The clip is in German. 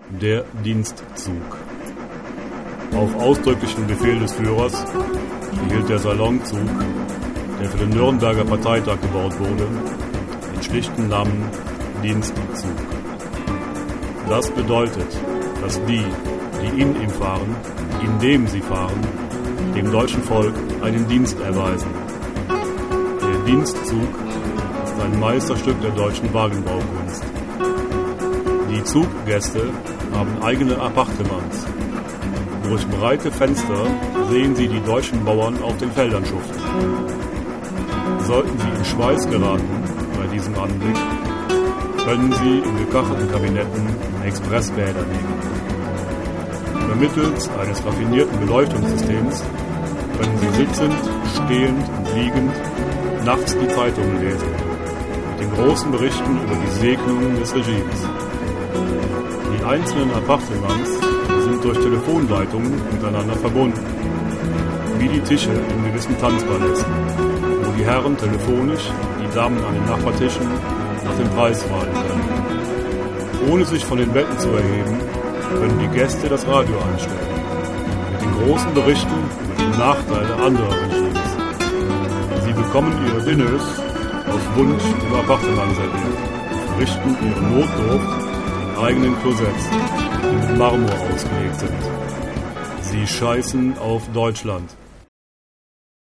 Der Dienstzug. Auf ausdrücklichen Befehl des Führers behielt der Salonzug, der für den Nürnberger Parteitag gebaut wurde, den schlichten Namen Dienstzug. Das bedeutet, dass die in ihm fahren, indem sie fahren, dem deutschen Volk einen Dienst erweisen. Der Dienstzug ist ein Meisterstück der deutschen Wagenbaukunst. Die Zuggäste haben eigene Appartements. Durch breite Fenster sehen sie die deutschen Bauern auf den Feldern schuften. Sollten sie in Schweiß geraten bei diesem Anblick, können sie in gekachelten Kabinetten Expressbäder nehmen. Vermittels eines raffinierten Beleuchtungssystems können sie sitzend, stehend und liegend nachts die Zeitungen lesen, mit den großen Berichten über die Segnungen des Regimes. Die einzelnen Appartements sind durch Telefonleitungen miteinander verbunden, wie die Tische in gewissen Tanzpalästen, wo die Herren telefonisch die Damen an den Nachbartischen nach dem Preis fragen können. Ohne sich von den Betten zu erheben, können die Gäste das Radio einstellen, mit den großen Berichten über die Nachteile anderer Regimes. Sie bekommen ihre Diners auf Wunsch im Appartement serviert und verrichten ihre Notdurft in eigenen Klosetts, die mit Marmor ausgelegt sind. Sie scheißen auf Deutschland.